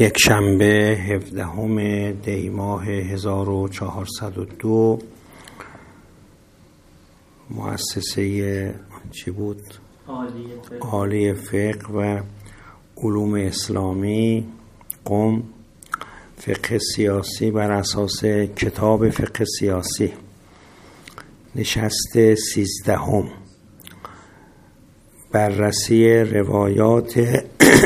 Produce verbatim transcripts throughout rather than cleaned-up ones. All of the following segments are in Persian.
یک شنبه هفدهم دی ماه هزار و چهارصد و دو مؤسسه چی بود؟ عالی فقه و علوم اسلامی قم، فقه سیاسی بر اساس کتاب فقه سیاسی، نشست سیزدهم، بررسی روایات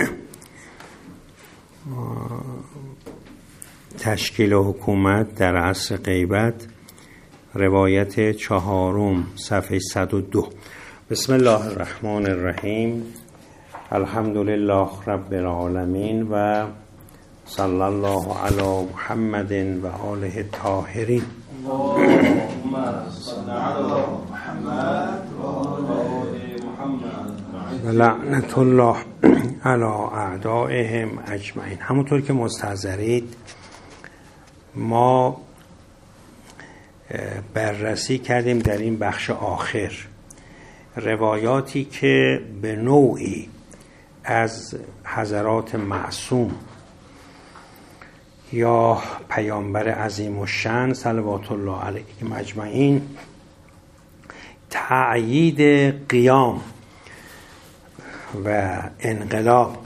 تشکیل حکومت در عصر غیبت، روایت چهارم، صفحه صد و دو. بسم الله الرحمن الرحیم. الحمد لله رب العالمین و صلی الله علی محمد و آله الطاهرین. اللهم صل علی محمد و آل محمد و لعنت الله علی اعدائهم اجمعین. همونطور که مستحضرید ما بررسی کردیم در این بخش آخر روایاتی که به نوعی از حضرات معصوم یا پیامبر عظیم الشأن صلوات الله علیهم اجمعین تأیید قیام و انقلاب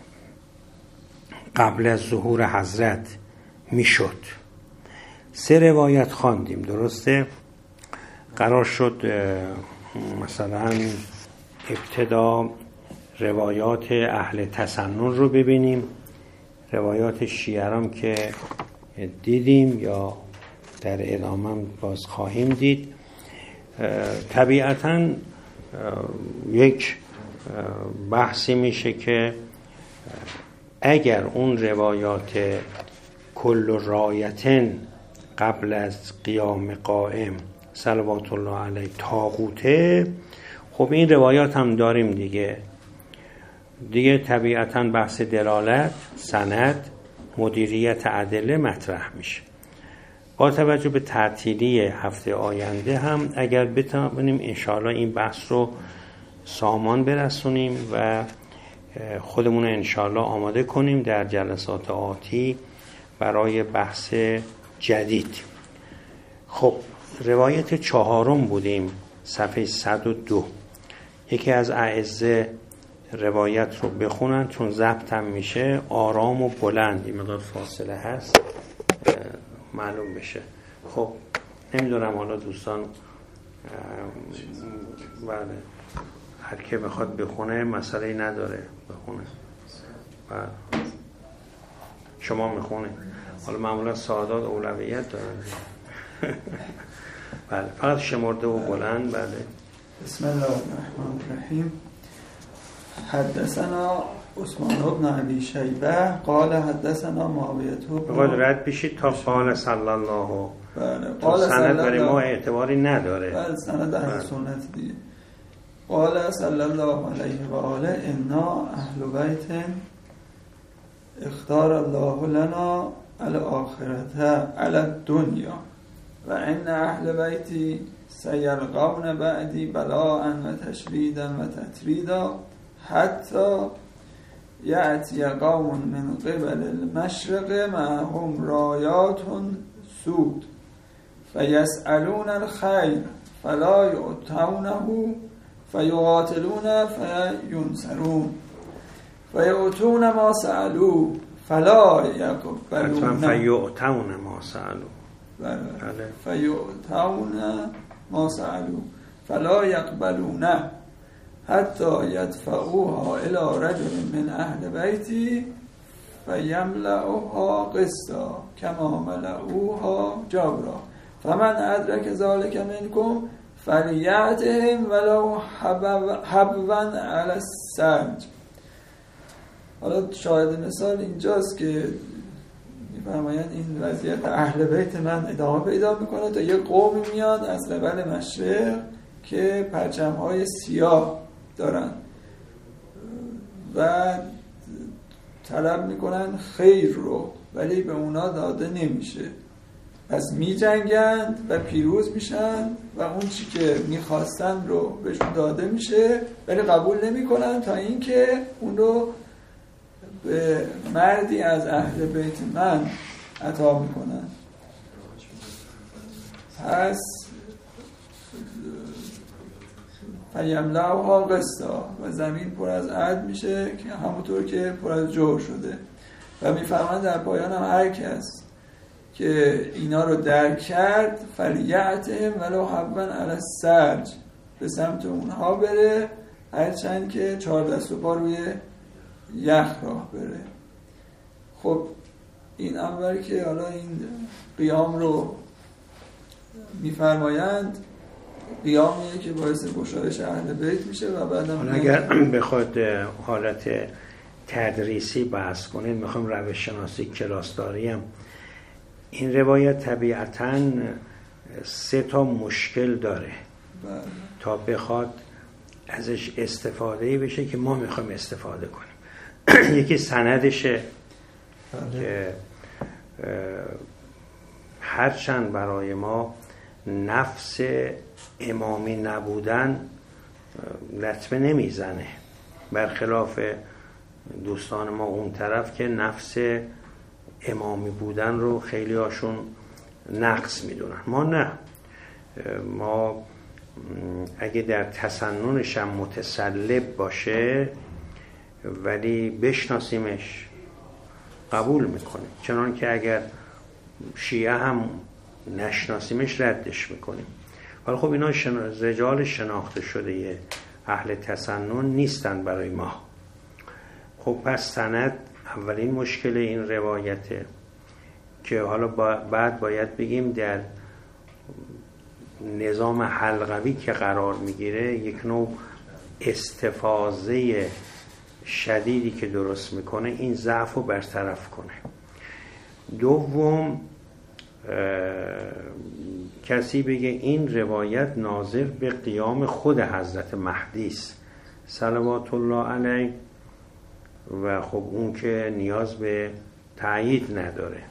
قبل از ظهور حضرت میشد. سه روایت خواندیم، درسته؟ قرار شد مثلا ابتدا روایات اهل تسنن رو ببینیم، روایات شیعرام که دیدیم یا در ادامه باز خواهیم دید. طبیعتاً یک بحثی میشه که اگر اون روایات کل رایتن قبل از قیام قائم صلوات الله علیه طاغوته، خب این روایات هم داریم دیگه دیگه طبیعتاً بحث دلالت، سند، مدیریت ادله مطرح میشه. با توجه به تعطیلی هفته آینده هم اگر بتونیم انشاءالله این بحث رو سامان برسونیم و خودمون انشاءالله آماده کنیم در جلسات آتی برای بحث جدید. خب روایت چهارم بودیم، صفحه صد و دو. یکی از اعزه روایت رو بخونن چون ضبط هم میشه، آرام و بلند، این مقدار فاصله هست معلوم بشه. خب نمیدونم حالا دوستان بله هر که بخواد بخونه مسئله نداره بخونه. بله شما میخونه، حالا معمولا سعادات اولویت دارن. بله فقط شمرده و بلند. بله. بسم الله الرحمن الرحیم. حدثنا عثمان بن ابی شیبه قال حدثنا معاویه بخواد رد بشید تا قال صلی الله. بله قال سند برای ما اعتباری نداره. بله سند اهل سنت دیگه. قال صلی الله علیه و آله انا اهل بیت اختار الله لنا الاخرته علی الدنیا و ان اهل بیتی سیلقون بعدی بلاء و تشریدا و تتریدا حتی یأتی قوم من قبل المشرق معهم رایات سود فیسألون الخیر فلا یؤتونه فیقاتلون فینصرون فیؤتون ما سألوا فلا یقبلون فیؤتون ما سألوا فیؤتون ما سألوا فلا یقبلون حتی یدفعوها الى رجل من اهل بیتی فیملأوها قسطا کما ملأوها جورا فمن ادرک ذلک منکم فلیأتهم ولو حبوا علی السرج. حالا شاهد مثال اینجاست که میفرمایند این وضعیت اهل بیت من ادامه پیدا میکنه تا یه قومی میاد از قبل مشرق که پرچم‌های سیاه دارن و طلب میکنن خیر رو، ولی به اونا داده نمیشه. پس می جنگند و پیروز میشن و اون چی که میخواستن رو بهشون داده میشه، ولی قبول نمیکنن تا اینکه اون رو به مردی از اهل بیت من عطا میکنن. پس فیملأها قسطا و زمین پر از عدل میشه که همونطور که پر از جور شده. و میفرماند در پایان هم هر کس که اینا رو درک کرد فلیعتهم ولو حبوا علی السرج، به سمت اونها بره هرچند که چهار دست و پا روی یخ راه بره. خب این اول که حالا این قیام رو میفرمایند، قیامیه که باعث گشایش اهل بیت میشه. و بعدم اگر بخواد حالت تدریسی بحث کنید، میخوام روش شناسی کلاسداری هم، این روایت طبیعتاً سه تا مشکل داره بله. تا بخواد ازش استفاده بشه که ما میخوایم استفاده کنیم. یکی سندشه بله. که هرچند برای ما نفس امامی نبودن لطمه نمیزنه، برخلاف دوستان ما اون طرف که نفس امامی بودن رو خیلی هاشون نقص میدونن. ما نه، ما اگه در تسننش هم متسلب باشه ولی بشناسیمش قبول میکنیم، چنان که اگر شیعه هم نشناسیمش ردش میکنیم. ولی خب اینا شنا... رجال شناخته شده اهل تسنن نیستن برای ما. خب پس سند اولین مشکل این روایته که حالا با... بعد باید بگیم در نظام حلقوی که قرار میگیره یک نوع استفاضه شدیدی که درست میکنه این ضعف رو برطرف کنه. دوم، کسی بگه این روایت ناظر به قیام خود حضرت مهدی است صلوات الله علیه و خب اون که نیاز به تأیید نداره،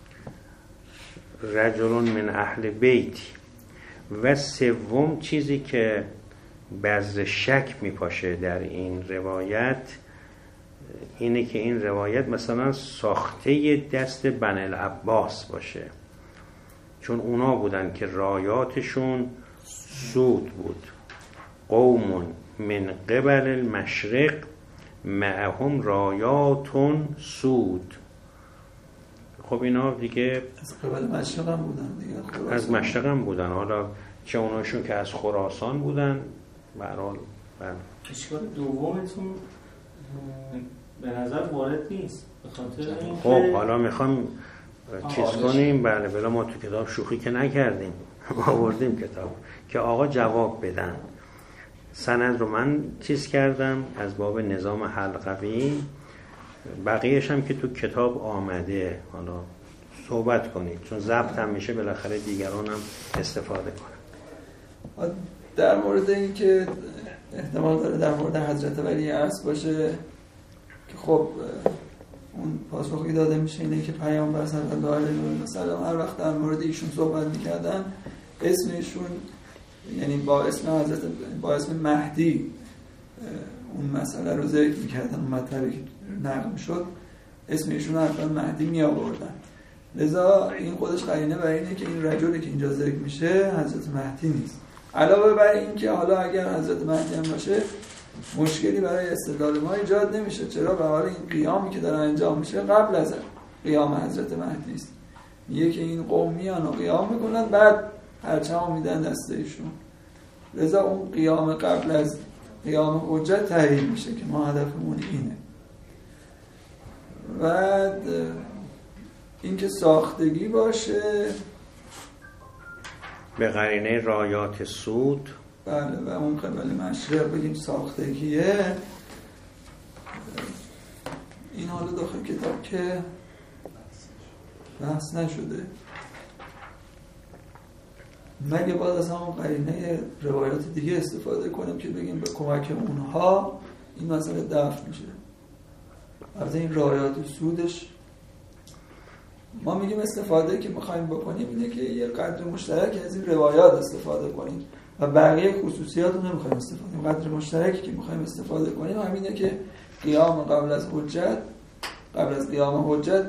رجل من اهل بیت. و سوم چیزی که بذر شک میپاشه در این روایت اینه که این روایت مثلا ساخته دست بنی العباس باشه، چون اونا بودن که رایاتشون سود بود. قوم من قبل المشرق معهم رایاتون سود. خب اینا دیگه از قبل مشرق هم بودن دیگه، از مشرق هم بودن، حالا چه اوناشون که از خراسان بودن. به هر حال اشکال دومتون به نظر وارد نیست، به خاطر اینکه خب حالا میخوام چیز کنیم. بله بلا ما تو کتاب شوخی که نکردیم، ما آوردیم کتاب که آقا جواب بدن. سند رو من چیز کردم از باب نظام حلقوی، بقیهش هم که تو کتاب آمده حالا صحبت کنید، چون ضبط هم میشه بالاخره دیگران هم استفاده کنن. در مورد این که احتمال داره در مورد حضرت ولی عصر باشه که خب اون پاسخی داده میشه اینه که پیامبر صلی الله علیه و سلم هر وقت در مورد ایشون صحبت میکردن اسم ایشون، یعنی با اسم حضرت با اسم مهدی اون مسئله رو ذکر میکردن، اون مطلبی که نقل میشد اسم ایشون حتما مهدی می آوردن. لذا این خودش قرینه برای اینه که این رجلی که اینجا ذکر میشه حضرت مهدی نیست. علاوه بر این که حالا اگر حضرت مهدی هم باشه مشکلی برای استدلال ما ایجاد نمیشه. چرا؟ به حال این قیامی که داره انجام میشه قبل از قیام حضرت مهدی است. میگه که این قوم میان و قیام میکنن بعد پرچم میدن دست ایشون. لذا اون قیام قبل از قیام حجت تعیین میشه که ما هدفمون اینه. بعد اینکه ساختگی باشه به قرینه رایات سود. بله و اون قبل مشرق بگیم ساختگیه. این حالا داخل کتاب که بحث نشده، مگه باید از همون قرینه روایات دیگه استفاده کنیم که بگیم به کمک اونها این مسئله دفع میشه. از این رایات سودش ما میگیم استفاده که میخوایم بکنیم اینه که یه قدر مشترک از این روایات استفاده کنیم و بقیه خصوصیات رو نمیخوایم استفاده کنیم. قدر مشترکی که میخوایم استفاده کنیم همینه که قیام قبل از حجت قبل از قیام حجت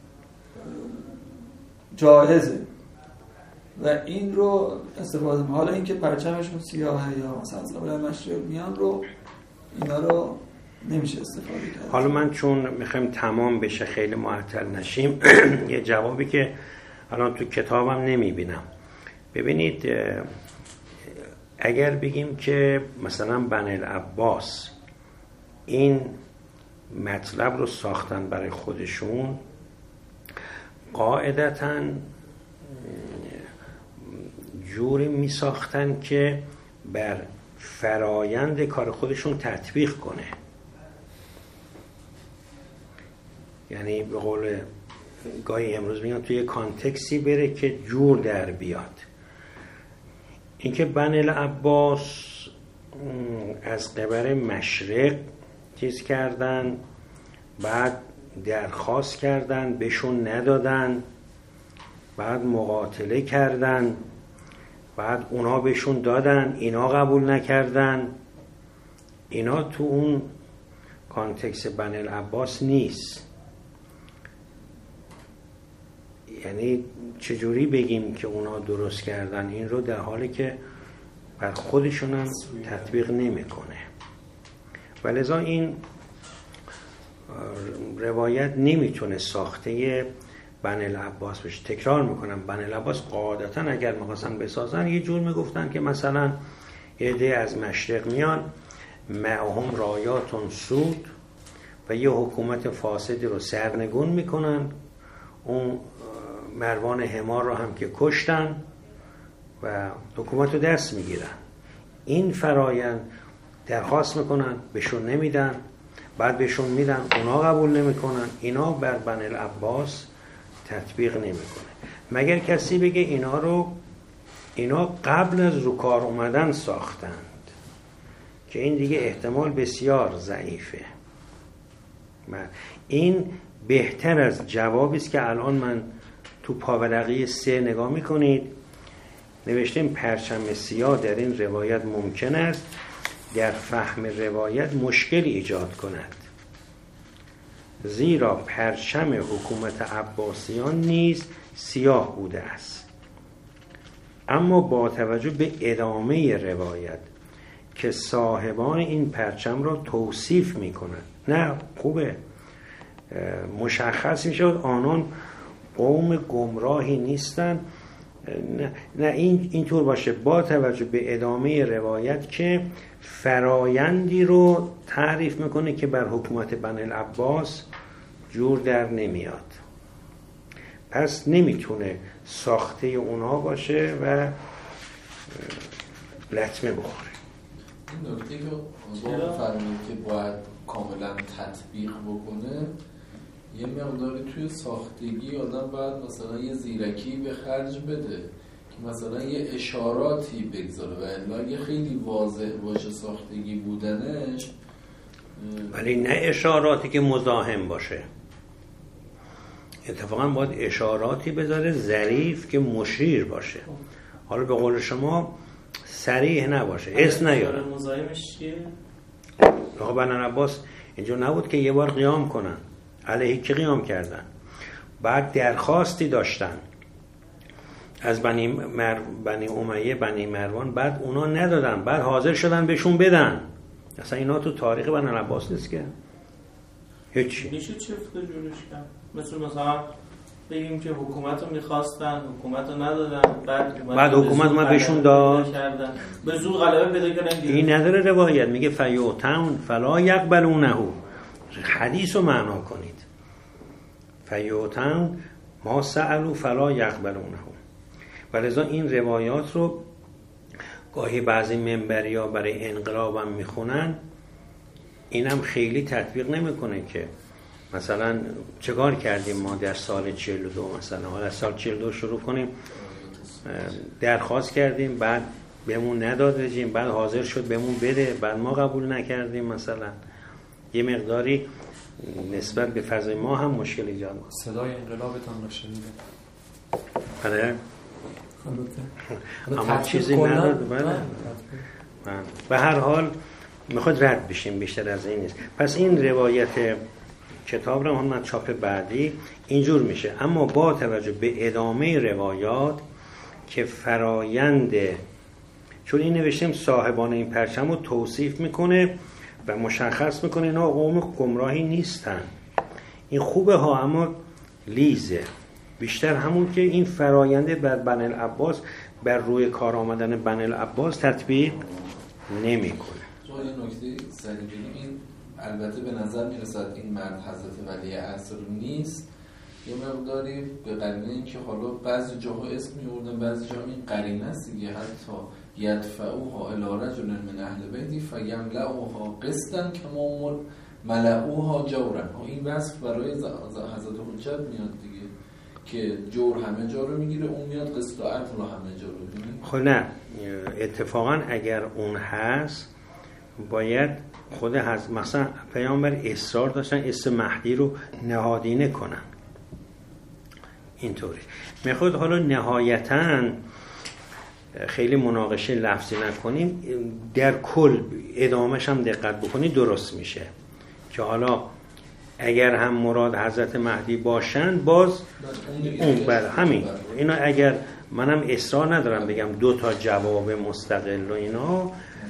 جایزه و این رو استفاده می‌کنه. حالا اینکه پرچمشون سیاهه یا مثلا از قبل مشرق میان رو اینا رو نمیشه استفاده کرد. حالا من چون میخوایم تمام بشه خیلی معطل نشیم یه جوابی که الان تو کتابم نمیبینم. ببینید اگر بگیم که مثلا بنی العباس این مطلب رو ساختن برای خودشون، قاعدتاً جوری می ساختن که بر فرایند کار خودشون تطبیق کنه. یعنی به قول گاهی امروز میگن توی کانتکسی بره که جور در بیاد. اینکه بنی العباس از قبر مشرق چیز کردن، بعد درخواست کردن بهشون ندادن، بعد مقاتله کردن، بعد اونا بهشون دادن اینا قبول نکردن، اینا تو اون کانتکست بنی العباس نیست. یعنی چجوری بگیم که اونا درست کردن این رو در حالی که بر خودشون هم تطبیق نمیکنه. ولذا این روایت نمیتونه ساخته بنی العباس بشه. تکرار میکنم، بنی العباس قاعدتا اگر میخواستن بسازن یه جور میگفتن که مثلا یه عده از مشرق میان معهم رایاتون سود و یه حکومت فاسدی رو سرنگون میکنن، اون مروان حمار رو هم که کشتن و حکومت رو دست میگیرن. این فرایند درخواست میکنن بهشون نمیدن، بعد بهشون میدن اونا قبول نمیکنن، اینا بر بنی العباس تطبیق نمیکنه. مگر کسی بگه اینا رو اینا قبل از رو کار اومدن ساختند، که این دیگه احتمال بسیار ضعیفه. این بهتر از جوابی است که الان من تو پاورقی سه نگاه میکنید نوشتیم پرچم سیاه در این روایت ممکن است در فهم روایت مشکل ایجاد کند، زیرا پرچم حکومت عباسیان نیز سیاه بوده است. اما با توجه به ادامه روایت که صاحبان این پرچم را توصیف میکنند، نه خوبه مشخص میشه آنان قوم گمراهی نیستن، نه, نه این اینطور باشه، با توجه به ادامه روایت که فرایندی رو تعریف میکنه که بر حکومت بنی العباس جور در نمیاد. پس نمیتونه ساخته اونا باشه و لطمه بخوره. این نکته که آنها فرمود که باید کاملا تطبیق بکنه، یه مقداری توی ساختگی آدم باید مثلا یه زیرکی به خرج بده که مثلا یه اشاراتی بگذاره و الا یه خیلی واضح باشه ساختگی بودنش، ولی نه اشاراتی که مزاحم باشه. اتفاقا باید اشاراتی بذاره ظریف که مشیر باشه. حالا به قول شما صریح نباشه، اسم نیاره. مزاحمش چیه؟ آقا بنی العباس اینجا نبود که یه بار قیام کنن، علیه که قیام کردن، بعد درخواستی داشتن از بنی, مر... بنی امیه بنی مروان، بعد اونا ندادن، بعد حاضر شدن بهشون بدن. اصلا اینا تو تاریخ بنی العباس نیست که هیچی. میشه چفت جورش کرد؟ مثل مثلا بگیم که حکومت رو میخواستن، حکومت رو ندادن، بعد, بعد حکومت ما بهشون داد، به زور غلبه پیدا کردن. این نداره روایت، میگه فیوتون فلا یقبلونه، حدیث رو معنا کنید. فیوتون ما سألو فلا یقبلونه. ولذا این روایات رو گاهی بعضی منبری ها برای انقلاب هم میخونن، اینم خیلی تطبیق نمیکنه که مثلا چکار کردیم ما در سال چهل و دو، مثلا حالا سال چهل و دو شروع کنیم درخواست کردیم، بعد بهمون ندادیم، بعد حاضر شد بهمون بده، بعد ما قبول نکردیم. مثلا یه مقداری نسبت به فضای ما هم مشکل ایجاد می‌کنه. صدای انقلابتان رو شنیدم. آره. اما چیزی نداد. بله. به هر حال میخواد رد بشیم، بیشتر از این نیست. پس این روایت کتاب رو من چاپ بعدی اینجور میشه. اما با توجه به ادامه روایات که فرایند، چون این نوشتیم صاحبان این پرچم رو توصیف میکنه و مشخص میکنه اینا قوم گمراهی نیستن، این خوبه ها، اما لیزه بیشتر همون که این فراینده بر بنی العباس بر روی کار آمدن بنی العباس تطبیق نمیکنه. تو این نکته سریع بگیم، این البته به نظر میرسد این مرد حضرت ولی عصر نیست، یه مقداری به قرینه این که حالا بعضی جاها اسم میوردن، بعضی جاها این قرینه است دیگه، حتی یدفعوها الی رجل من اهل بیتی فیملؤها قسطا کما ملؤوها جورا. این وصف برای حضرت حجت میاد دیگه که جور همه جا رو میگیره، اون میاد قسط و عدل همه جا رو میگیره. خب نه، اتفاقا اگر اون هست باید خود هست، مثلا پیامبر اصرار داشتن اسم مهدی رو نهادینه کنن، اینطوری میخواد. حالا نهایتاً خیلی مناقشه لفظی نکنیم، در کل ادامهش هم دقت بکنید درست میشه که حالا اگر هم مراد حضرت مهدی باشن باز اون بله همین اینا، اگر منم اصرار ندارم بگم دو تا جواب مستقل و اینا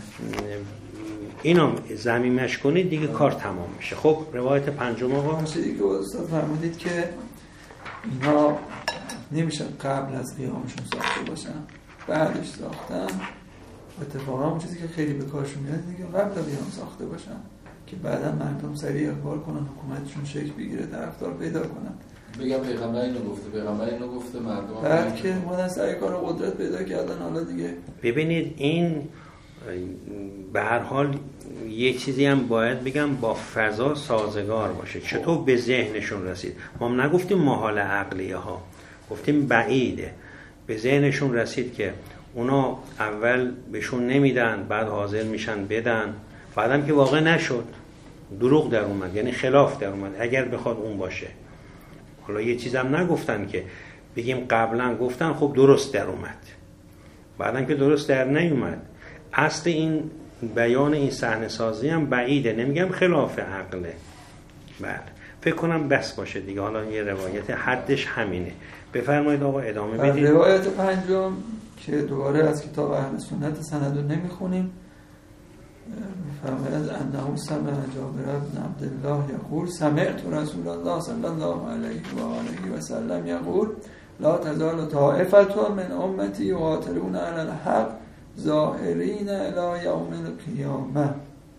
اینا ضمیمش کنید دیگه کار تمام میشه. خب روایت پنجم آقا چیزی که استاد فرمودید که اینا نمیشه قبل از قیامشون ساخته باشن، بعدش ساختن. اتفاقا اون چیزی که خیلی به کارشون میاد دیگه قبل از قیام ساخته باشن که بعدا مردم سریع اقبال کنن، حکومتشون شکل بگیره، طرفدار پیدا کنن. بگم پیغمبر اینو گفته، پیغمبر اینو گفته، مردم بعد که مدن سریع کار قدرت پیدا کردن، حالا دیگه ببینید این به هر حال یه چیزی هم باید بگم با فضا سازگار باشه. چطور به ذهنشون رسید؟ ما هم نگفتیم محال عقلیه ها، گفتیم بعیده. به ذهنشون رسید که اونا اول بهشون نمیدن، بعد حاضر میشن بدن، بعدم که واقع نشد، دروغ در اومد، یعنی خلاف در اومد. اگر بخواد اون باشه، حالا یه چیزم نگفتن که بگیم قبلا گفتن خب درست در اومد، بعدم که درست در نیومد. اصل این بیان این صحنه سازی هم بعیده، نمیگم خلاف عقله. بله فکر کنم بس باشه دیگه. حالا یه روایت حدش همینه. بفرمایید آقا ادامه بدید. روایت پنجم که دوباره از کتاب اهل سنت سند رو نمیخونیم، فرماید انه سمع جابر بن عبدالله یقول سمعت رسول الله صلی الله علیه و آله و سلم یقول لا تزال طائفة من امتی یقاتلون علی الحق ظاهرین الی یوم القیامه،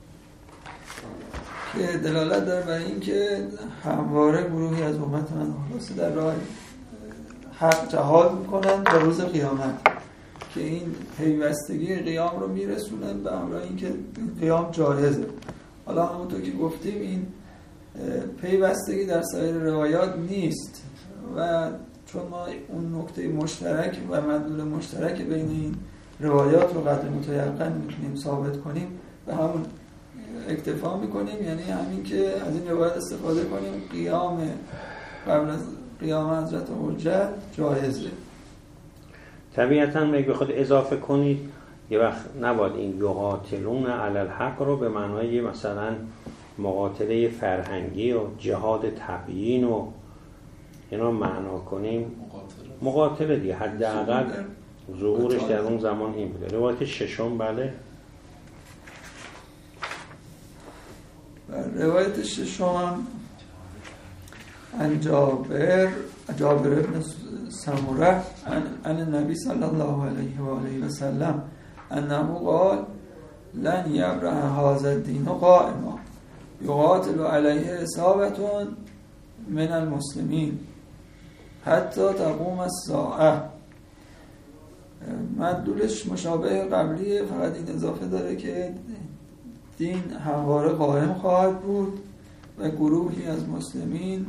که دلالت داره بر این که همواره گروهی از امت من خلاصه در راه حق جهاد میکنن تا روز قیامت، که این پیوستگی قیام رو میرسونن به همراه این که قیام جایزه. حالا همونطور که گفتیم این پیوستگی در سایر روایات نیست و چون ما اون نکته مشترک و مدلول مشترک بین این روایات رو قدر متیقن میتونیم ثابت کنیم به همون اکتفا میکنیم، یعنی همین که از این روایت استفاده کنیم قیام قبل از قیام حضرت حجت جایزه. طبیعتاً اگه بخواد اضافه کنید یه وقت نباید این یقاتلون علی الحق رو به معنای مثلا مقاتله فرهنگی و جهاد تبیین و اینا معنا کنیم. مقاتله دیگه حداقل ظهورش در اون زمان این بوده. روایت ششم بله. روایت ششم عن جابر جابر بن سمره عن عن النبي صلى الله عليه وآله وسلم انه قال لن يبرح هذا الدين قائما يقاتل عليه عصابة من المسلمين حتى تقوم الساعة. مدلولش مشابه قبلیه، فقط این اضافه داره که دین همواره قائم خواهد بود و گروهی از مسلمین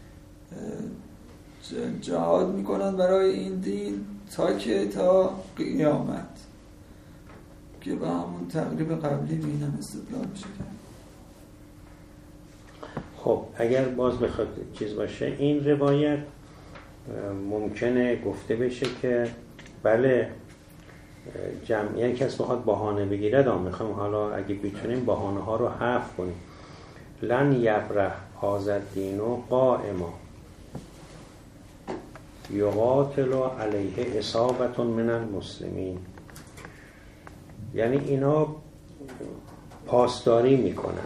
جهاد میکنن برای این دین تا که تا قیامت، که با همون تقریب قبلی بینم استدلال میشه. خب اگر باز بخواد چیز باشه این روایت ممکنه گفته بشه که بله جمعیت کس بخواد بهانه بگیره دام میخوایم حالا اگه بتونیم بهانه ها رو حذف کنیم. لن یبرح هذا الدین قائما یقاتل علیه اصابة من المسلمین. یعنی اینا پاسداری میکنن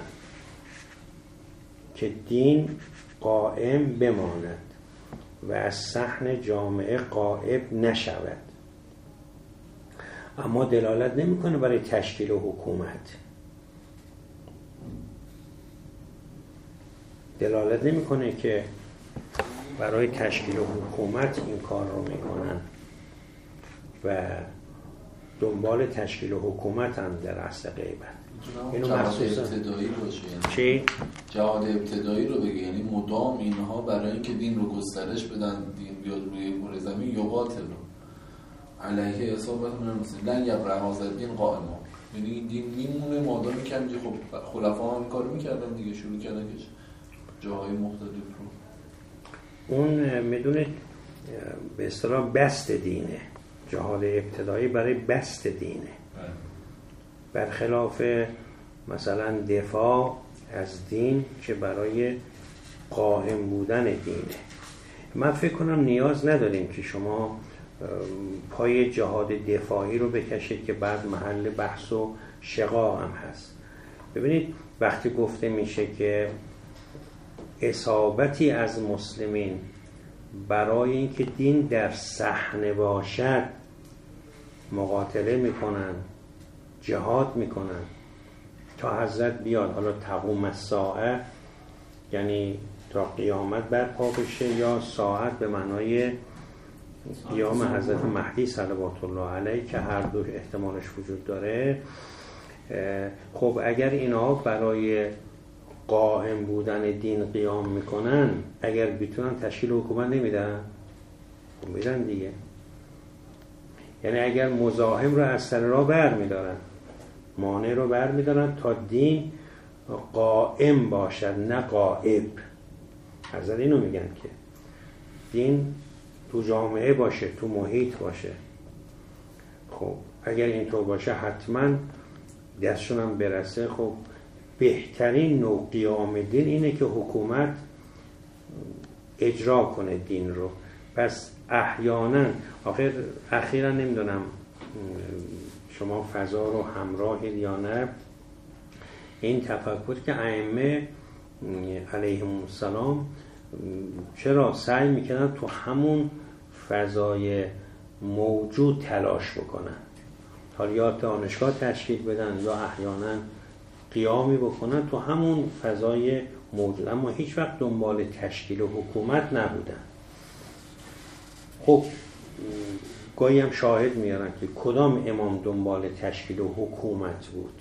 که دین قائم بماند و از صحن جامعه غائب نشود، اما دلالت نمیکنه برای تشکیل حکومت، دلالت نمیکنه که برای تشکیل حکومت این کار رو میکنن و دنبال تشکیل حکومت هم در اصل غیبت. اینو جهاد ابتدایی باشه، چی؟ جهاد ابتدایی رو بگه، یعنی مدام اینها برای اینکه دین رو گسترش بدن، دین بیاد روی کره زمین، یقاتل علیه اصابت من المسلمین لن یبرح هذا الدین قائما، یعنی این دین میمونه مادامی که همینجا. خب خلفا هم این کارو میکردن دیگه، شروع کردن که جاهای مختلف رو اون میدونه به اصطلاح بست دینه، جهاد ابتدایی برای بست دینه، برخلاف مثلا دفاع از دین که برای قائم بودن دینه. من فکر کنم نیاز نداریم که شما پای جهاد دفاعی رو بکشید که بعد محل بحث و شقاق هم هست. ببینید وقتی گفته میشه که اصابتی از مسلمین برای اینکه دین در صحنه باشد مقاتله میکنن، جهاد میکنن تا حضرت بیاد، حالا تقوم الساعه یعنی تا قیامت برپا بشه، یا ساعت به معنای قیام حضرت مهدی صلوات الله علیه که هر دو احتمالش وجود داره. خب اگر اینا برای قائم بودن دین قیام میکنن، اگر بتونن تشکیل حکومت نمیدن؟ خب میدن دیگه. یعنی اگر مزاحم رو از سر راه بر میدارن، مانع رو بر میدارن تا دین قائم باشد نه غائب. حضرت اینو میگن که دین تو جامعه باشه، تو محیط باشه. خب اگر اینطور باشه حتما دستشون هم برسه. خب بهترین نوع قیام دین اینه که حکومت اجرا کنه دین رو. پس احیانا آخر اخیرا نمیدونم شما فضا رو همراهید یا نه، این تفکر که ائمه علیهم السلام چرا سعی میکنن تو همون فضای موجود تلاش بکنن، حالا یا دانشگاه تشکیل بدن یا احیانا قیامی بکنن تو همون فضای موجود، اما هیچ وقت دنبال تشکیل حکومت نبودن. خب گاهی هم شاهد میارن که کدام امام دنبال تشکیل حکومت بود.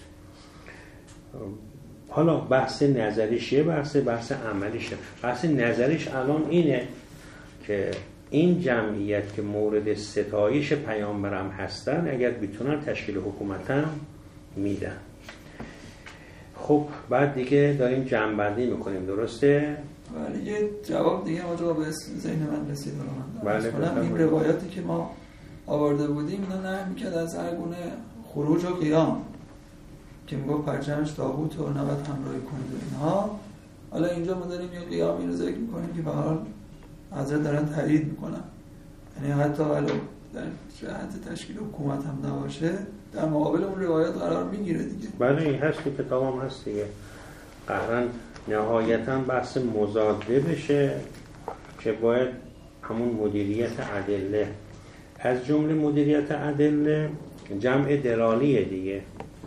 حالا بحث نظریش یه بحث، بحث عملیشه. بحث نظریش الان اینه که این جمعیت که مورد ستایش پیامبرم هستن اگر بتونن تشکیل حکومت هم میدن. خب بعد دیگه داریم جمع‌بندی میکنیم، درسته؟ ولی یه جواب دیگه ما جواب ذهن من رسید. بله مثلا این روایاتی که ما آورده بودیم اینا نهی میکرد از هر گونه خروج و قیام که میگفت پرچمش طاغوت و نباید همراهی کنید و اینها. حالا اینجا ما داریم یه قیامی رو ذکر میکنیم که به هر حال حضرت دارن تایید میکنن، یعنی حتی حالا در جهت تشکیل حکومت هم نباشه در مقابل اون روایات قرار میگیره دیگه. بله این هست که کتاب هم هست دیگه. قهرن نهایتا بحث مزاده بشه که باید همون مدیریت ادله، از جمله مدیریت ادله جمع دلالیه دیگه.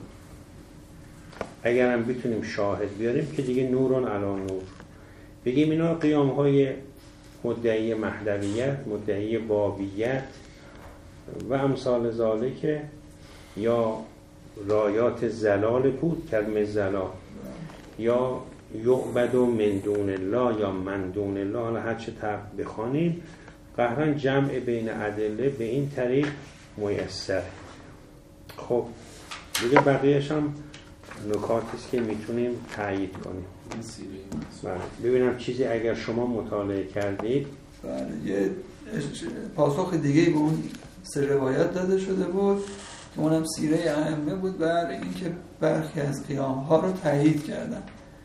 اگر هم بتونیم شاهد بیاریم که دیگه نورون علی نور، بگیم اینا قیام های مدعی مهدویت، مدعی بابیت و امثال ذالک، یا رایات زلال بود کلمه زلال، یا یعبد من دون الله یا من دون الله، حالا هر چه طرف بخوانیم قهرن جمع بین ادله به این طریق میسر. خب دیگه بقیهش هم نکاتیست که میتونیم تایید کنیم. بله ببینم چیزی اگر شما مطالعه کردید. بله یه پاسخ دیگه به اون سه روایت داده شده بود که اونم سیره ائمه بود بر اینکه برخی از قیام ها رو تایید کردن،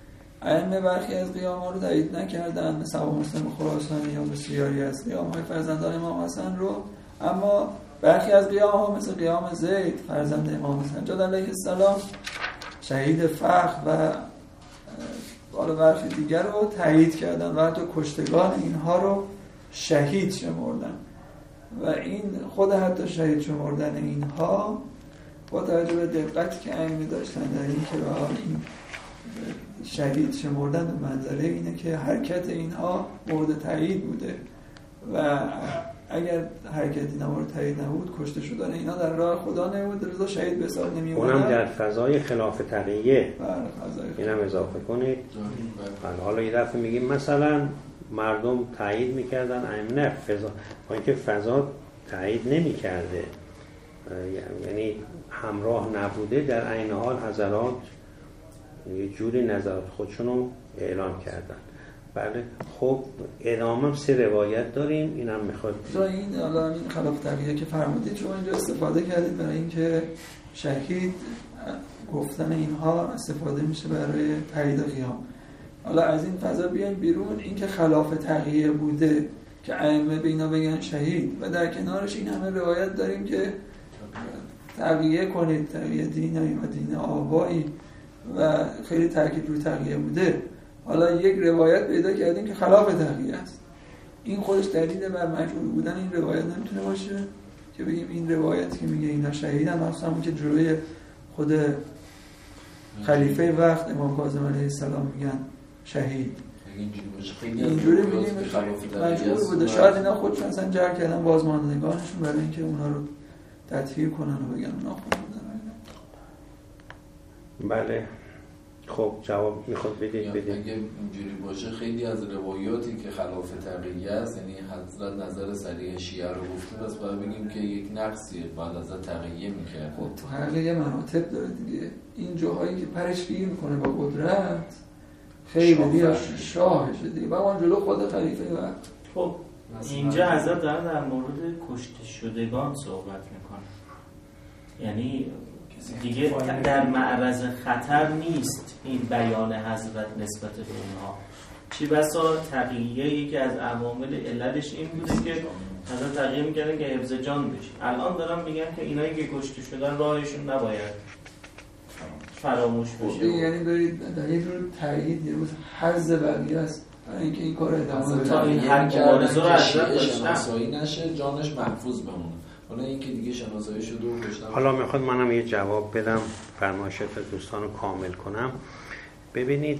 ائمه برخی از قیام ها رو تایید نکردن، مثل ابو مسلم خراسانی یا بسیاری از قیام های فرزندان امام حسن رو، اما برخی از قیام ها مثل قیام زید فرزند امام سجاد علیه السلام شهید فخر و بالا برخی دیگر رو تایید کردن و حتی کشتگان اینها رو شهید شمردن. و این خود حتی شهید شمردن اینها با توجه به دقتی که ائمه داشتن در این که این شهید شمردن به منظره اینه که حرکت اینها مورد تایید بوده و اگر حرکت اینا مورد تایید نبود کشته شدن اینا در راه خدا نمود رضا شهید به حساب نمی اومدن. اونم در فضای خلاف تقیه. بله فضای اینم اضافه کنید. حالا یه دفعه میگیم مثلا مردم تایید میکردن ائمه نه فضا، با اینکه فضا تایید نمیکرده یعنی همراه نبوده، در عین حال حضرات یه جوری نظرات خودشونو اعلام کردن. بله خب ادامه سه روایت داریم، اینم میخواد این حالا این خلاف تقیه که فرمودید شما اینجا استفاده کردید برای اینکه شهید گفتن اینها استفاده میشه برای تایید قیام. حالا از این فضا بیایم بیرون، این که خلاف تقیه بوده که ائمه به اینا بگن شهید و در کنارش این همه روایت داریم که تقیه کنید، تقیه دینی و دین آبایی و خیلی تاکید روی تقیه بوده. حالا یک روایت پیدا کردیم که خلاف تقیه است، این خودش دلیل بر مجبور بودن این روایت نمیتونه باشه که بگیم این روایت که میگه اینا شهیدن، مثلا همون که جلوی خود خلیفه وقت امام کاظم علیه السلام میگن شهید، اینجوری میگیم مجبور بوده. شاید اینا خودشون اصلا جر کردن بازماندگانشون برای اینکه اونا رو تطهیر کنن و بگن اونا خود بودن. بله خب جواب میخواد بدید بدید. اگه اینجوری باشه خیلی از روایاتی که خلاف تقیه است، یعنی حضرت نظر صریح شیعه رو گفته، بس باید بگیم که یک نقصیه بعد از تقیه میکرد. خب تو تقیه مراتب داره دیگه، این جاهایی که پرش گیر میکنه با قدرت خیلی دیگه شاهشه دیگه و اون جلو خود خلیفه وقت. خب اینجا حضرت دارن در مورد کشته شدگان صحبت میکنه، یعنی دیگه در معرض خطر نیست این بیان حضرت نسبت به اونها. چی بسا تقیه یکی از عوامل علتش این بوده که حضرت تقیه میکردن که حفظ جان بشه. الان دارم میگم که اینایی که کشته شدن راهشون نباید فراموش بشه. یعنی دارید در یک روز تایید یه روز حظ بقیه است برای اینکه این کار ادامه بده تا این هر مبارزه رو حضرت شناسایی نشه، جانش محفوظ بمونه. حالا این که دیگه شناسایی شده و کشتن. حالا میخواد منم یه جواب بدم، فرمایشات دوستان رو کامل کنم. ببینید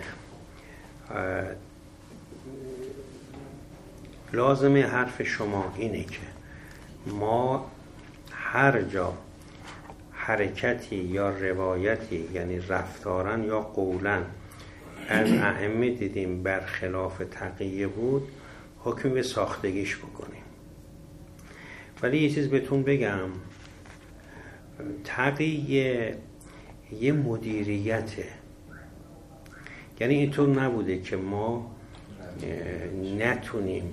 لازمه حرف شما اینه که ما هر جا حرکتی یا روایتی یعنی رفتارن یا قولن از ائمه دیدیم برخلاف تقیه بود، حکم به ساختگیش بکنیم. ولی یه چیز بهتون بگم، تقیه یه مدیریته، یعنی اینطور نبوده که ما نتونیم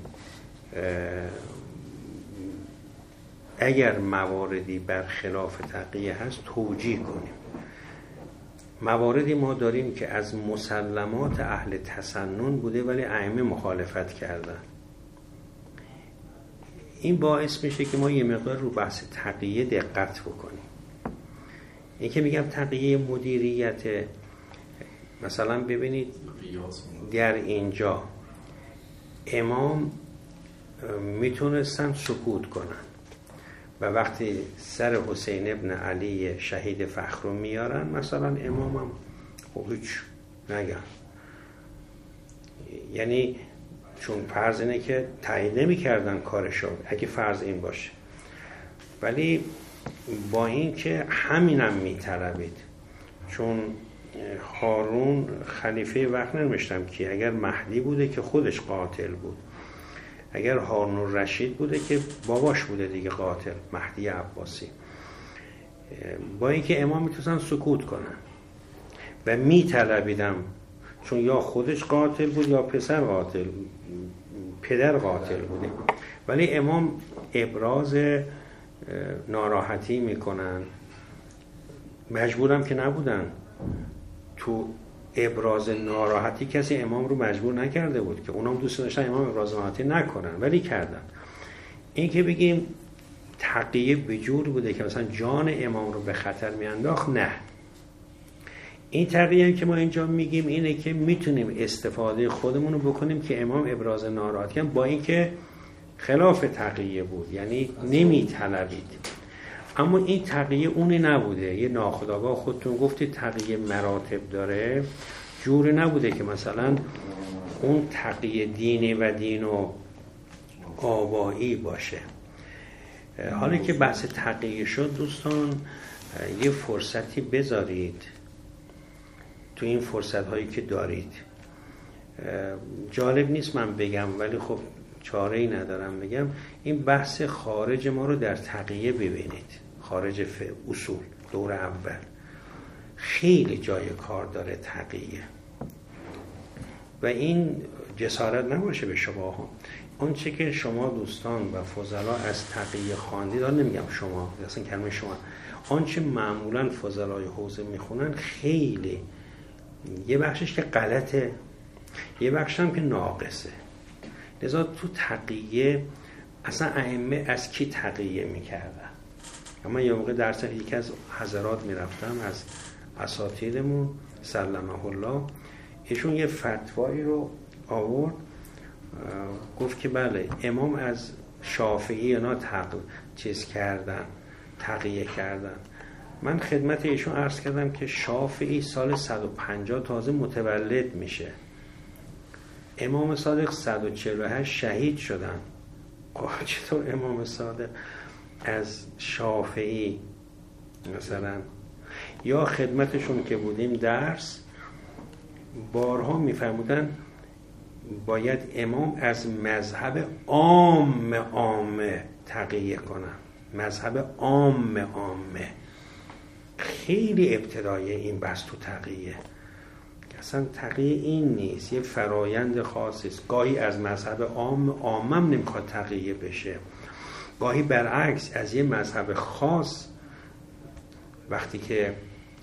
اگر مواردی برخلاف تقیه هست توجیه کنیم. مواردی ما داریم که از مسلمات اهل تسنن بوده ولی ائمه مخالفت کردن. این باعث میشه که ما یه مقدار رو بحث تقیه دقت بکنیم. این که میگم تقیه مدیریت، مثلا ببینید در اینجا امام میتونستن سکوت کنن و وقتی سر حسین ابن علی شهید فخر رو میارن مثلا امام هم خب هیچ نگن، یعنی چون فرض اینه که تایید نمی کردن کارشو اگه فرض این باشه، ولی با این که همینم می طلبید، چون هارون خلیفه وقت نمیشتم که اگر مهدی بوده که خودش قاتل بود، اگر هارون رشید بوده که باباش بوده دیگه قاتل، مهدی عباسی. با اینکه امام میتونن سکوت کنن و میطلبیدم، چون یا خودش قاتل بود یا پسر قاتل، پدر قاتل بوده، ولی امام ابراز ناراحتی میکنن، مجبورم که نبودن تو ابراز ناراحتی کسی امام رو مجبور نکرده بود که اونام دوست داشتن امام ابراز ناراحتی نکنن ولی کردن. این که بگیم تقیه به جور بوده که مثلا جان امام رو به خطر میانداخت، نه. این تقیه که ما اینجا میگیم اینه که میتونیم استفاده خودمون رو بکنیم که امام ابراز ناراحتی کنن، با اینکه خلاف تقیه بود، یعنی نمیطلبید. اما این تقیه اونی نبوده. یه ناخودآگاه خودتون گفتید تقیه مراتب داره، جوری نبوده که مثلا اون تقیه دینی و دین و آبایی باشه. حالا که بحث تقیه شد دوستان، یه فرصتی بذارید تو این فرصت هایی که دارید. جالب نیست من بگم ولی خب چاره ای ندارم بگم، این بحث خارج ما رو در تقیه ببینید. خارج اصول دور اول خیلی جای کار داره تقیه، و این جسارت نباشه به شما ها. اون چه که شما دوستان و فضلا از تقیه خواندید، دارم نمیگم شما، اصلا کلمه شما، آنچه معمولا فضلای حوزه میخونن خیلی یه بخشش که غلطه، یه بخش هم که ناقصه. لذا تو تقیه اصلا ائمه از کی تقیه میکردن؟ اما یه موقع درس یکی از حضرات میرفتم از اساتیدمون سلمه الله، ایشون یه فتوایی رو آورد، گفت که بله امام از شافعی اینا تق... چیز کردن، تقیه کردن. من خدمت ایشون عرض کردم که شافعی سال صد و پنجاه تازه متولد میشه، امام صادق صد و چهل و هشت شهید شدن. چطور امام صادق از شافعی مثلا؟ یا خدمتشون که بودیم درس بارها میفرمودن باید امام از مذهب عام عامه تقیه کنن، مذهب عام عامه. خیلی ابتدای این بحث تو تقیه، اصلا تقیه این نیست، یه فرایند خاصی است. گاهی از مذهب عام عامم نمیخواد تقیه بشه، گاهی برعکس از یه مذهب خاص. وقتی که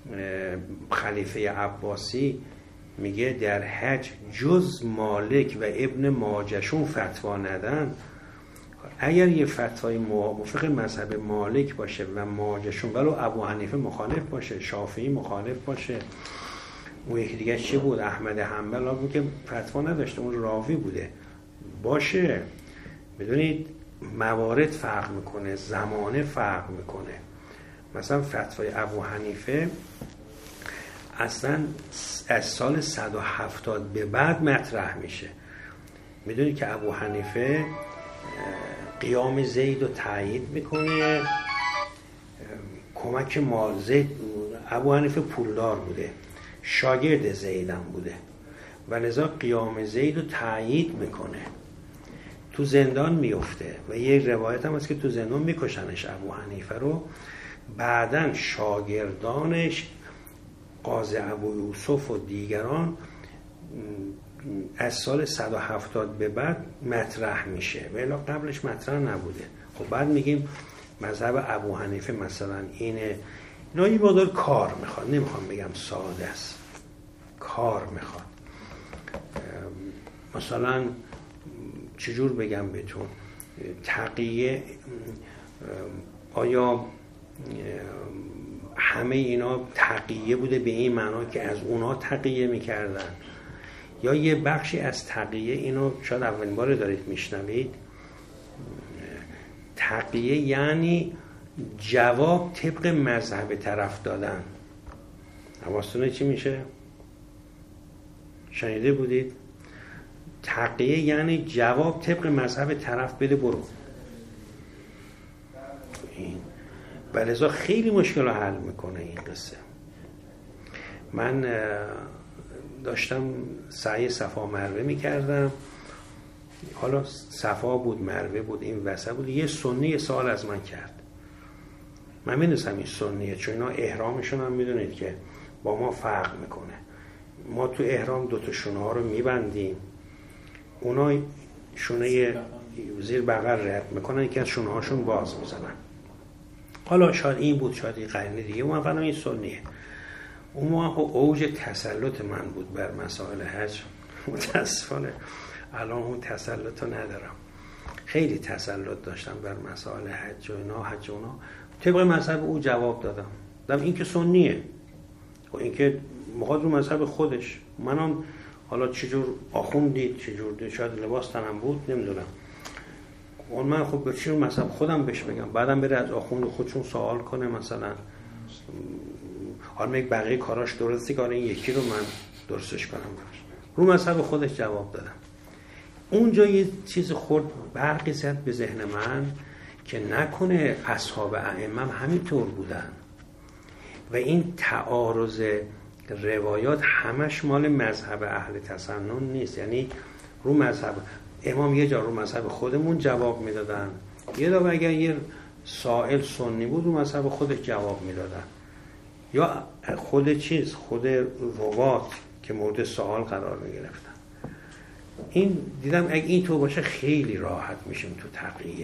خلیفه عباسی میگه در حج جز مالک و ابن ماجشون فتوا ندن، اگر یه فتوای موافق مذهب مالک باشه و ماجشون، ولو ابو حنیفه مخالف باشه، شافعی مخالف باشه، اون یکی دیگه چی بود؟ احمد حنبل بود که فتوا نداشته، اون راوی بوده باشه. بدونید موارد فرق میکنه، زمانه فرق میکنه. مثلا فتوای ابو حنیفه اصلا از سال صد و هفتاد به بعد مطرح میشه. میدونید که ابو حنیفه قیام زید رو تایید میکنه، کمک مال زید. ابو حنیفه پولدار بوده، شاگرد زیدم بوده و لذا قیام زید رو تایید میکنه. تو زندان میفته و یه روایت هم هست که تو زندان میکشنش ابو حنیفه رو. بعدن شاگردانش قاضی ابو یوسف و دیگران از سال صد و هفتاد به بعد مطرح میشه، ولی قبلش مطرح نبوده. خب بعد میگیم مذهب ابو حنیفه مثلا اینه. اینا یه مقدار کار میخواد، نمیخوام بگم ساده است، کار میخواد. مثلا چجور بگم بهتون، تقیه آیا همه اینا تقیه بوده به این معنا که از اونا تقیه میکردن، یا یه بخشی از تقیه، اینو شاید اولین بار دارید میشنوید، تقیه یعنی جواب طبق مذهب طرف دادن. حواستونه چی میشه؟ شنیده بودید؟ تقیه یعنی جواب طبق مذهب طرف بده برو. این بلذا خیلی مشکل رو حل میکنه این قصه. من داشتم سعی صفا مروه میکردم، حالا صفا بود مروه بود این وسط بود، یه سنی سوال از من کرد. من میدونستم این سنیه، چون اینا احرامشون هم میدونید که با ما فرق میکنه. ما تو احرام دوتا شونه ها رو میبندیم، اونا شونه زیر بغل رد میکنن، یکی از شونه هاشون باز میزنن. حالا شاید این بود، شاید این قرینه دیگه، من فهمیدم این سنیه. اون موقع اوج تسلط من بود بر مسائل حج. متاسفانه الان اون تسلط رو ندارم. خیلی تسلط داشتم بر مسائل حج و اینا، حج و اینا. طبق مذهب او جواب دادم. دم این که سنیه و این که مخاطب رو مذهب خودش. منم حالا چجور آخوندید چجور دید، شاید لباس تنم بود نمیدونم. اون من خب به چی رو مذهب خودم بهش بگم، بعدم بره از آخوند خودشون سوال کنه مثلا حالا میگه بقیه کاراش درسته که این یکی رو من درستش کنم براش. رو مذهب خودش جواب دادم. اونجا یه چیز خورد برقی زد به ذهن من که نکنه اصحاب ائمه هم همینطور بودن و این تعارض روایات همش مال مذهب اهل تسنن نیست. یعنی رو مذهب امام یه جا رو مذهب خودمون جواب میدادن، یه دفعه اگر یه سائل سنی بود رو مذهب خودش جواب میدادن، یا خود چیز خود روات که مورد سوال قرار میگرفتن. این دیدم اگه این تو باشه خیلی راحت میشیم تو تقیه.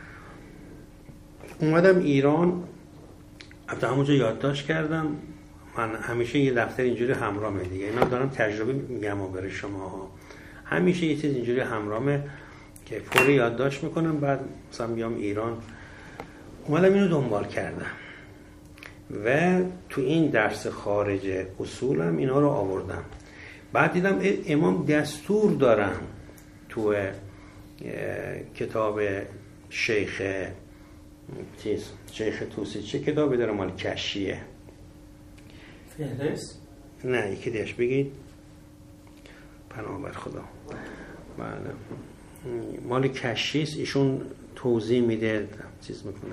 اومدم ایران، البته همونجا یادداشت کردم. من همیشه یه دفتر اینجوری همراهمه دیگه، اینا دارم تجربه میگم و برای شما همیشه یه چیز اینجوری همراهمه که فوری یادداشت میکنم، بعد مثلا بیام ایران. اومدم اینو دنبال کردم و تو این درس خارج اصولم اینا رو آوردم. بعد دیدم امام دستور دارن تو کتاب شیخ چیز شیخ توسی، چه کتابی داره مال کشیه؟ فهرست؟ نه یکی دیش بگید. پناه بر خدا. بله مال کشیست، ایشون توضیح میده چیز میکنه.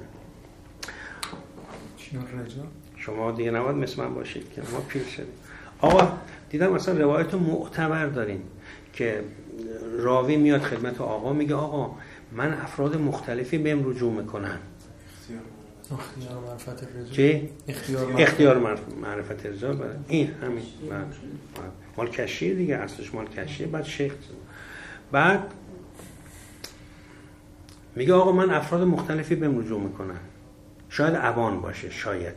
شما دیگه نباید مثل من باشید که ما پیر شدیم. آقا دیدم مثلا روایت معتبر داریم که راوی میاد خدمت آقا میگه آقا من افراد مختلفی بهم رجوع میکنن. اختیار معرفت الرجال. چی؟ اختیار معرفت, اختیار معرفت الرجال. این همین مال کشیه دیگه، اصلش مال کشیه. بعد شیخ بعد میگه آقا من افراد مختلفی بهم رجوع میکنن، شاید عوان باشه، شاید.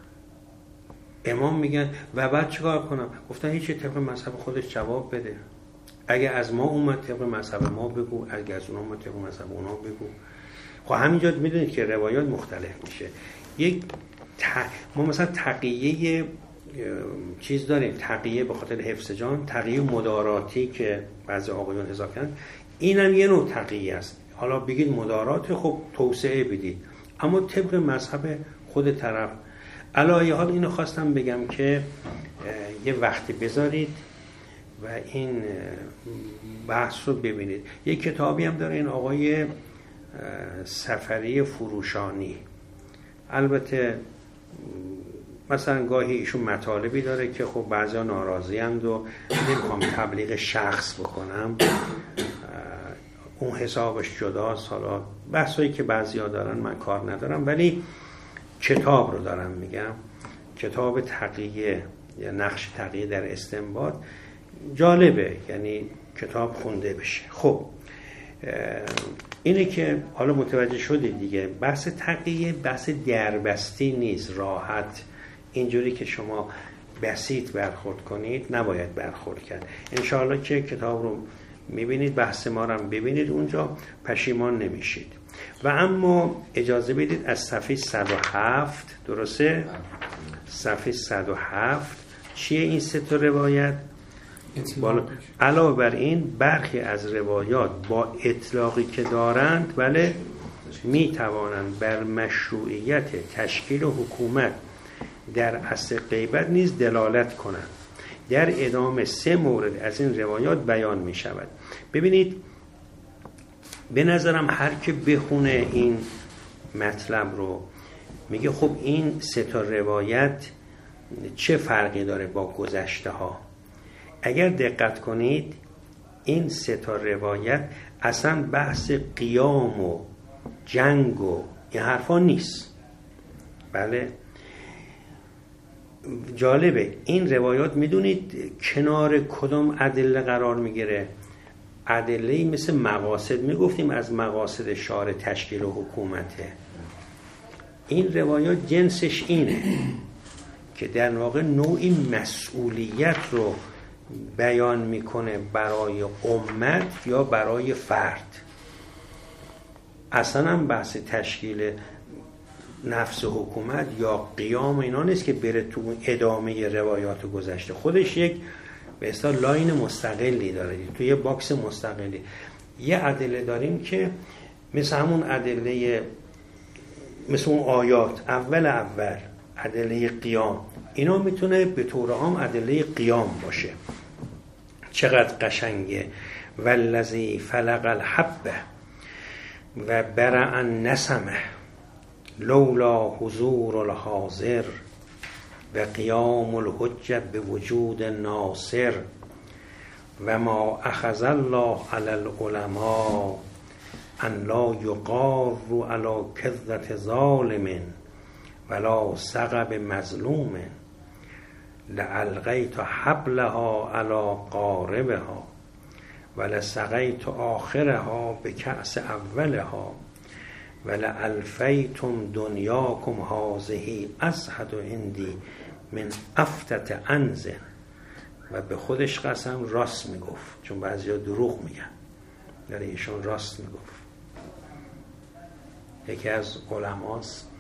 امام میگن و بعد چیکار کنم؟ گفتن هیچ طبق مذهب خودش جواب بده. اگه از ما اومد طبق مذهب ما بگو، اگه از اونها اومد طبق مذهب اونها بگو. خب همینجا میدونید که روایات مختلف میشه. یک ت... ما مثلا تقیه چیز داریم، تقیه به خاطر حفظ جان، تقیه مداراتی که بعضی آقایون اضافه کردن، اینم یه نوع تقیه است. حالا بگید مدارات، خب توسعه بدید، اما طبق مذهب خود طرف. علاوه حال اینو خواستم بگم که یه وقتی بذارید و این بحث رو ببینید. یه کتابی هم داره این آقای سفری فروشانی، البته مثلا گاهی ایشون مطالبی داره که خب بعضیا ناراضی اند و نمیخوام تبلیغ شخص بکنم، اون حسابش جداست. حالا بحثایی که بعضیا دارن من کار ندارم، ولی کتاب رو دارم میگم، کتاب تقیه یا نقش تقیه در استنباط جالبه، یعنی کتاب خونده بشه. خب اینه که حالا متوجه شدید دیگه، بحث تقیه بحث دربستی نیست، راحت اینجوری که شما بسیط برخورد کنید نباید برخورد کرد. انشاءالله که کتاب رو میبینید، بحث ما رو هم ببینید، اونجا پشیمان نمیشید. و اما اجازه بدید از صفحه صد و هفت، درسته؟ صفحه صد و هفت چیه این سه تا روایت؟ بالا علاوه بر این برخی از روایات با اطلاقی که دارند بله می توانند بر مشروعیت تشکیل حکومت در عصر غیبت نیز دلالت کنند. در ادامه سه مورد از این روایات بیان می شود. ببینید به نظرم هر که بخونه این مطلب رو میگه خب این سه تا روایت چه فرقی داره با گذشته ها. اگر دقت کنید این سه تا روایت اصلا بحث قیام و جنگ و این حرفا نیست. بله جالبه این روایات میدونید کنار کدام ادله قرار میگیره؟ ادله‌ای مثل مقاصد، میگفتیم از مقاصد شارع تشکیل و حکومته. این روایات جنسش اینه که در واقع نوعی مسئولیت رو بیان میکنه برای امت یا برای فرد. اصلا هم بحث تشکیل نفس حکومت یا قیام اینا نیست که بره تو ادامه روایات گذشته. خودش یک به اصطلاح لاین مستقلی داره، تو یه باکس مستقلی. یه ادله داریم که مثل همون ادله، مثل اون آیات اول اول ادله قیام، اینا میتونه به طور عام ادله قیام باشه. چقدر قشنگه. والذی فلق الحبه و برع النسمه لولا حضور الحاضر و قیام الحجه به وجود ناصر و ما اخذ الله علی العلماء ان لا یقاروا علی کذة ظالم ولا سقب مظلوم لالقیت حبلها علی قاربها ولسقیت آخرها به کأس اولها ولالفیتم دنیاکم هذه ازهد عندی من افتت انزن. و به خودش قسم راست میگفت، چون بعضیا دروغ میگن، یعنی ایشون راست میگفت. یکی از علماست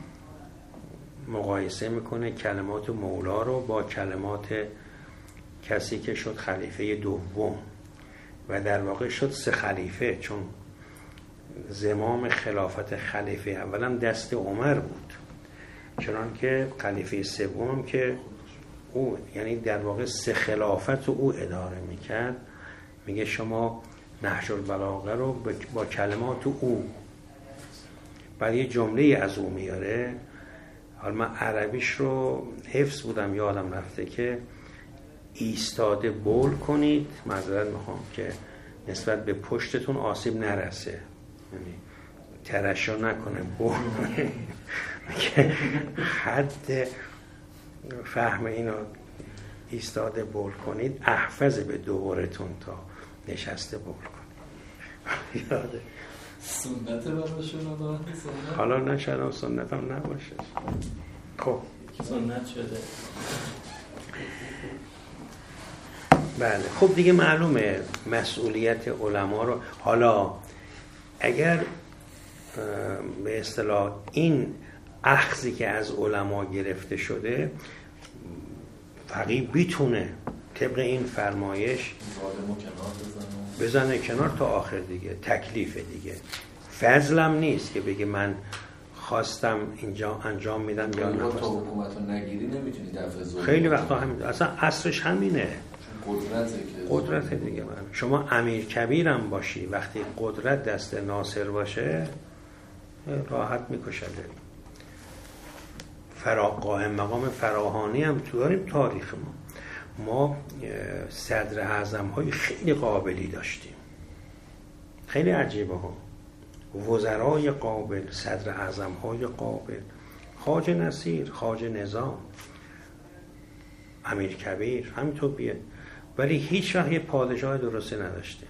مقایسه میکنه کلمات مولا رو با کلمات کسی که شد خلیفه دوم و در واقع شد سه خلیفه، چون زمام خلافت خلیفه اولم دست عمر بود، چنان که خلیفه سوم که او یعنی در واقع سه خلافت او اداره میکرد. میگه شما نهج البلاغه رو با کلمات او، بعد یه جمله از او میاره. حالا من عربیش رو حفظ بودم یادم رفته که ایستاده بول کنید، معذرت میخوام که نسبت به پشتتون آسیب نرسه، یعنی ترشح نکنه بول که حد فهم اینو ایستاده بول کنید احفظ به دورتون تا نشسته بول کنید. یاده سنت براشون آدم سنت حالا نشدم سنت هم نباشه. خب سنت شده. بله خب دیگه معلومه مسئولیت علما رو. حالا اگر به اصطلاح این اخذی که از علما گرفته شده فقیه بیتونه طبق این فرمایش بزنه کنار تا آخر دیگه، تکلیفه دیگه، فضلم نیست که بگه من خواستم اینجا انجام میدم یا نخواستم. تا حکومت رو نگیری نمیتونی دفع ظلم. خیلی وقتا همین، اصلا اصلش همینه، قدرته که قدرت دیگه. من شما امیر کبیرم باشی وقتی قدرت دست ناصر باشه راحت میکشده. فرا قائم مقام فراهانی هم تو داریم تاریخ ما. ما صدر اعظم های خیلی قابلی داشتیم، خیلی عجیبه ها، وزرای قابل، صدر اعظم های قابل، خواجه نصیر، خواجه نظام، امیر کبیر، همینطور بیه. ولی هیچ وقت یه پادشاه درسته نداشتیم.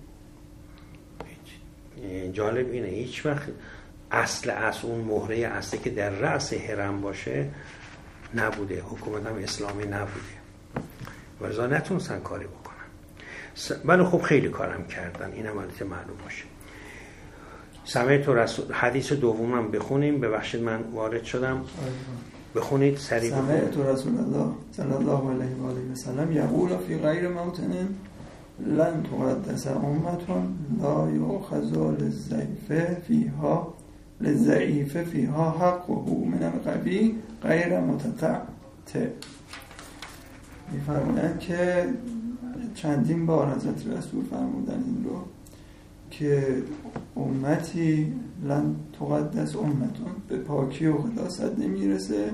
جالب اینه هیچ وقت اصل اصل اون مهره اصلی که در رأس حرم باشه نبوده، حکومت هم اسلامی نبوده، ولذا نتونستن کاری بکنن. ولی خب خیلی کارم کردن، این هم البته معلوم باشه. سمعت رسول، حدیث دومم بخونیم، ببخشید من وارد شدم، بخونید سریع. سمعت رسول الله صلی الله علیه و آله و سلم یقول فی غیر موطن لن تقدس امة لا یؤخذ للضعیف فیها للضعیف فیها حقه من القوی غیر متطعم. می‌فرمایند که چندین بار حضرت رسول فرمودن این رو که امتی لن تقدس امتون، به پاکی و قداست نمیرسه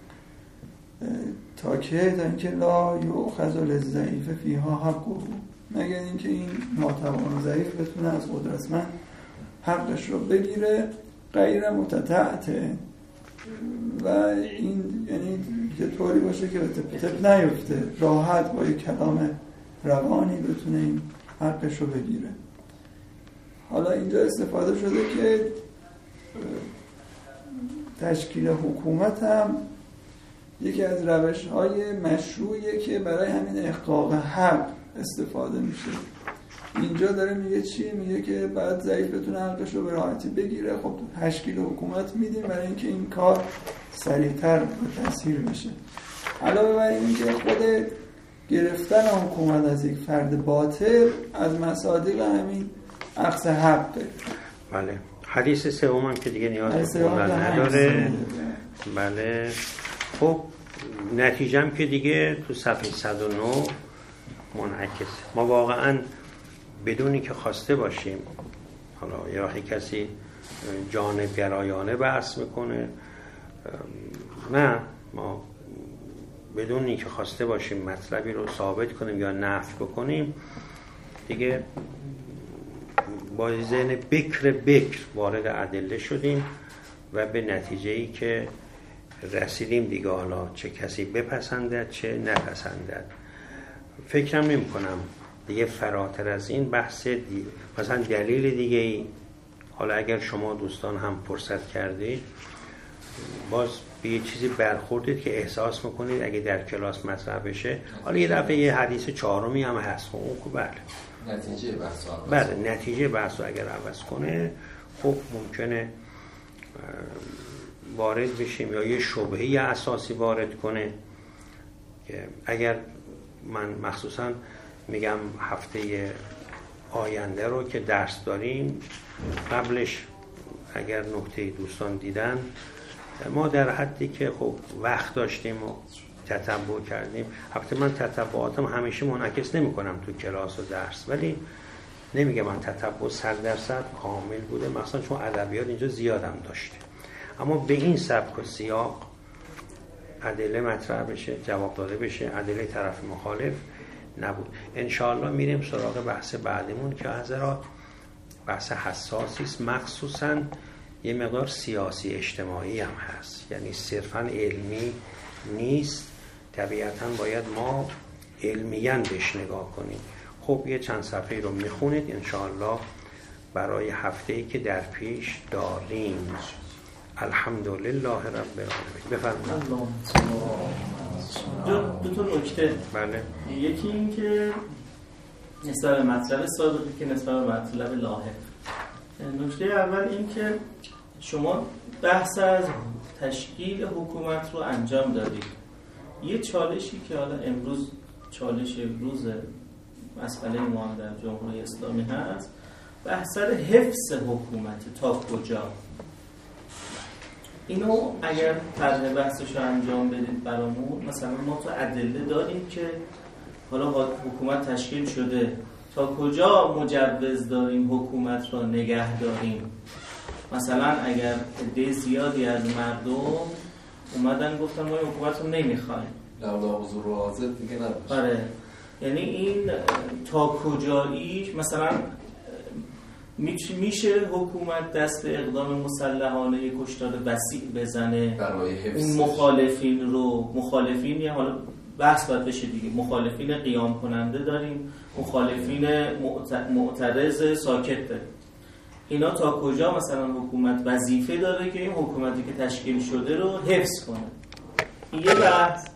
تا که تا اینکه لا یؤخذ للضعیف فیها حقه، مگر اینکه این ناتوان و ضعیف بتونه از قدرتمند حقش رو بگیره غیر متطعم. و این یعنی یه طوری باشه که به تپ تپ نیفته، راحت با یک کلام روانی بتونه این حقش رو بگیره. حالا اینجا استفاده شده که تشکیل حکومت هم یکی از روش‌های مشروعیه که برای همین احقاق حق استفاده میشه. اینجا داره میگه چی؟ میگه که بعد ضعیف بتونه حقش رو به راحتی بگیره. خب تشکیل حکومت میدیم برای اینکه این کار سریعتر به تسهیل بشه. علاوه بر این که خود گرفتن حکومت از یک فرد باطل از مصادیق همین اخذ حقه. بله. حدیث سوم هم که دیگه نیاز به خوندن نداره. بله. خب نتیجه هم که دیگه تو صفحه صد و نه منعکس. ما واقعا بدونی که خواسته باشیم، حالا یا وقتی کسی جانب گرایانه بحث میکنه، نه، ما بدونی که خواسته باشیم مطلبی رو ثابت کنیم یا نفی بکنیم، دیگه با ذهن بکر بکر وارد ادله شدیم و به نتیجه‌ای که رسیدیم دیگه، حالا چه کسی بپسندد چه نپسندد. فکرم نمی کنم دیگه فراتر از این بحث دی... مثلا دلیل دیگه ای، حالا اگر شما دوستان هم فرصت کردید باز به یه چیزی برخوردید که احساس میکنید اگه در کلاس مطرح بشه، حالا یه دفعه یه حدیث چهارمی هم هست، اون که بله نتیجه بحث رو بله نتیجه بحث رو اگر عوض کنه خب ممکنه وارد بشیم یا یه شبهه اساسی وارد کنه که اگر من مخصوصا میگم هفته آینده رو که درس داریم، قبلش اگر نکته دوستان دیدن، ما در حدی که خب وقت داشتیم و تتبع کردیم، هفته من تتبعاتم همیشه منعکس نمی کنم تو کلاس و درس، ولی نمیگم من تتبع صد درصد کامل بوده، مثلا چون ادبیات اینجا زیادم داشته، اما به این سبک و سیاق ادله مطرح بشه، جواب داده بشه، ادله طرف مخالف نبود. انشاءالله میریم سراغ بحث بعدمون که حضرات بحث حساسی است، مخصوصا یه مقدار سیاسی اجتماعی هم هست، یعنی صرفا علمی نیست، طبیعتا باید ما علمیاً بهش نگاه کنیم. خب یه چند صفحه رو میخونید انشاءالله برای هفته‌ای که در پیش داریم. الحمدلله رب العالمین. بفرمایید. دو, دو تا نکته. بله. یکی این که نسبت به مطلب سابقی که نسبت به مطلب لاحق. نکته اول این که شما بحث از تشکیل حکومت رو انجام دادید. یه چالشی که حالا امروز چالش روز مسئله ما در جمهوری اسلامی هست، بحث حفظ حکومت تا کجا. اینو اگر طرح بحثش رو انجام بدید برامون، مثلا ما تو ادله داریم که حالا حکومت تشکیل شده، تا کجا مجوز داریم حکومت را نگه داریم. مثلا اگر عده زیادی از مردم اومدن گفتن ما این حکومت رو نمیخوایم، لولا حضور حاضر دیگه نباشه. آره، یعنی این تا کجاییش، مثلا میشه حکومت دست به اقدام مسلحانه کشتار وسیع بزنه اون مخالفین رو، مخالفین یا حالا بحث باید بشه دیگه، مخالفین قیام کننده داریم، مخالفین معترض ساکت داریم، اینا تا کجا مثلا حکومت وظیفه داره که این حکومتی که تشکیل شده رو حفظ کنه. این یه بحث.